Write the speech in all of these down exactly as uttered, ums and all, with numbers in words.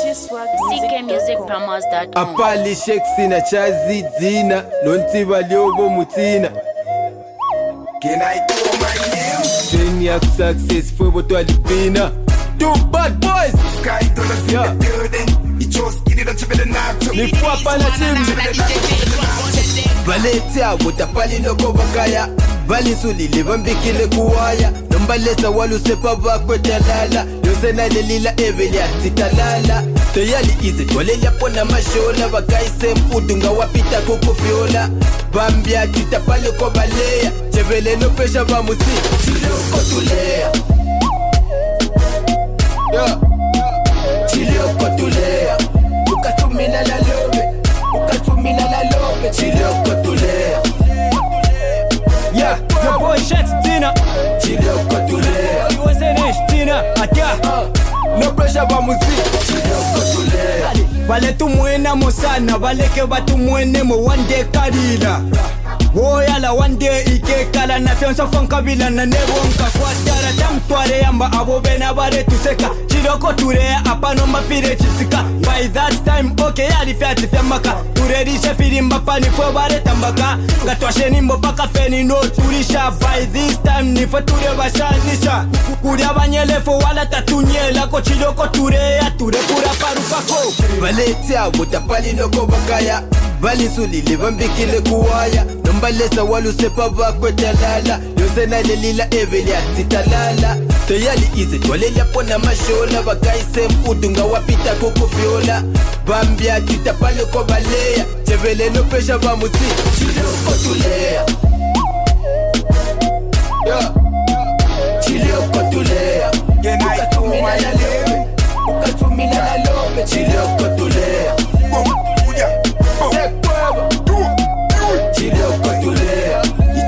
C K Music Promos dot com. Apali Sheksi na chazi dina Lonti baliobo mutina Can I call my name? Geniac success fuego to alipina Two bad boys Sky dollars in the building. It just get it up to the night. Ni fuapa na chimbi Valetia mutapali no kobakaya Bali sulile bambikile kuwaya Nombalesa walu sepa bakwe talala Yose na lelila eveli atitalala Toyali ize twalelya pona mashola Bakaise mputunga wapita kukufiola Bambia titapale kwa balea Chevele no pesha bamusi Chile okotulea Yeah Chile okotulea Ukatumina la lobe Ukatumina la lobe Chile okotulea Yeah, your boy Shex Tina Chile okotulea You was in ish Tina Atia No pressure ba muziki Chile okotulea Vale tu muena mosana Vale ke ba tu muene mo one day karila Woya la one day ike kala na fianza fankabila na nebonka Kwa tara tamtuare yamba abo bena bare tuseka Chiloko turea apano mafire chitika By that time okay yali fiati fiamaka Turerisha firimba pani fwe bare tambaka Gatwashe nimbo paka feni no turisha By this time nifo ture bashanisha Kukuria banyelefo wala tatunyela Ko chiloko turea ture kura parupako Valetia mutapali no kobakaya Bali sulile bambikile kuwaya Nombalesa walu sepa bakwe talala Yose na lelila eveli atitalala Toyali ize twalelya pona mashola Bakaise mputunga wapita kukufiola Bambia titapale kwa balea Chevele no pesha bamusi Chile okotulea Yeah Chile okotulea Ukatumina la lobe Ukatumina la lobe Chile okotulea Chile okotulea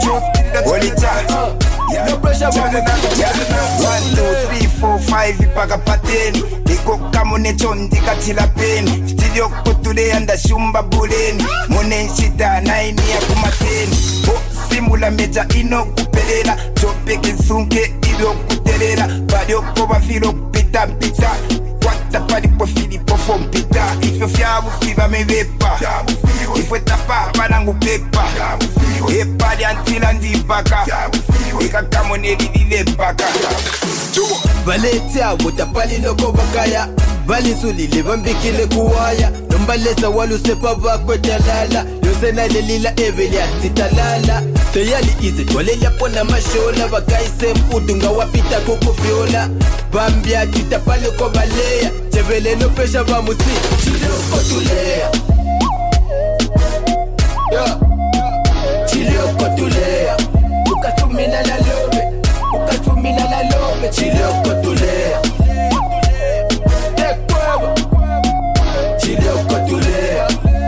No pressure one, two, three, four, five ipaka pateni Iko kamone chondi katila peni Stili okotulea ndashumba buleni Mone shita naini ya kumateni Bo simula meja ino kupelela Chope kisunke ido kutelela Badi okoba filo pita pita Kwata padi po fili po fom pita Ifyo fiabu fiba me vepa Ifyo tapa banangu pepa Epa di antila ndipaka Ika kamone lidile paka Valetia mutapali no kobakaya Bali sulile bambikile kuwaya Nombalesa walu sepa bakwe talala Yose na lelila eveli atitalala Toyali ize twalelya pona mashola Bakaise mputunga wapita kukufiola Bambia titapale kwa balea Chevele no pesha bamusi Chile okotulea Yeah Chile okotulea Ukatumina la lobe Ukatumina la lobe Chile okotulea Ekweba Chile okotulea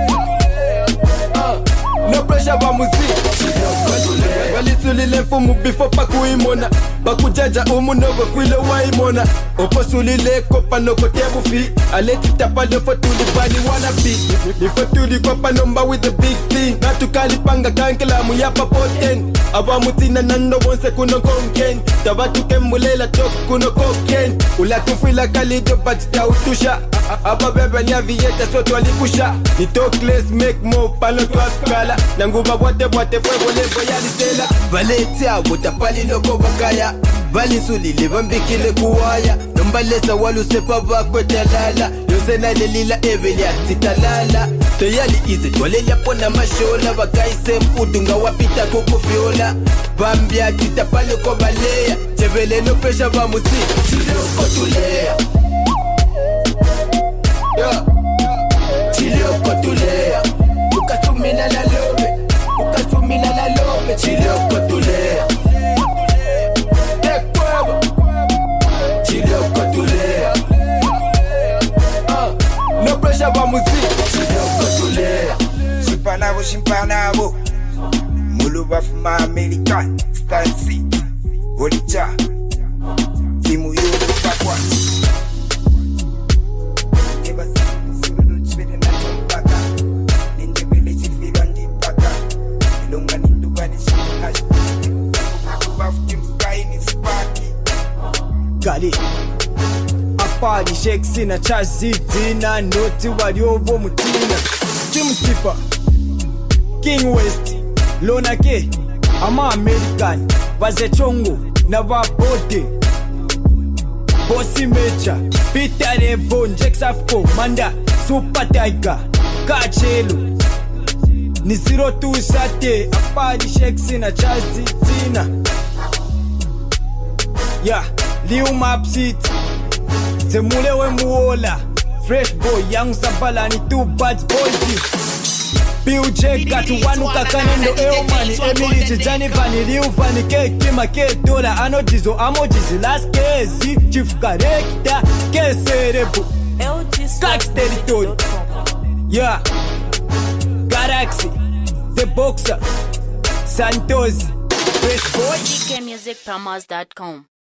No pressure ba muziki Chile okotulea Balisulile fumu before pakuimona Bakujaja umunogo kwile waimona Opo sulile kopa noko tebu fi Aleti tapale fotuli bani wanna be Nifotuli kopa number with the big thing Natukali panga kankela muyapa poten Aba mutina nando wonse kuno konken Tabatu kemulela toku kuno koken Ula tufila kalijo batita utusha Aba bebe nyavieta soto alikusha Nitok less make more palo tuaskala Nanguba bote bote fuego levo yalisela Valetia mutapali no kobakaya Bali sulile bambikile kuwaya Nombalesa walu sepa bakwe talala Yose na lelila eveli atitalala Toyali ize twalelya pona mashola Bakaise mputunga wapita kukufiola Bambia titapale kwa balea Chevele no pesha bamusi Chile okotulea Yeah Chile okotulea Ukatumina la lobe Ukatumina la lobe Chile okotulea Ekweba Chile okotulea No pressure ba muziki Chile okotulea Shimpanabo, shimpanabo Muluba fuma American Stan City Olicha Timu yuru pakwa Eba sulu chvede na chompaka Ninde bele chifira ndipaka Ilonga nindubani shinash Kubafu tim sky ni spaki Gali Apali sheksi na chazidina noti waliovo mutina Team Tipper King West Lona K ama American Bazechongo na Vabote Bossy Mecha Peter Revo Jax Afko Manda Super Tiger Kachelo ni zero two sate apadi sheksi na chazidina Yeah, Liu Mapsit Zemule we muola Fresh boy, young Zabala ni two bad boys Bill J got one ukakanendo eo mani Emily Chizani vani Liu vani ke kima ke dola Ano jizo amo jizi last kezi Chief Karekta ke serebo Kax territory Yeah Galaxy The Boxer Santos Fresh boy D K music promos dot com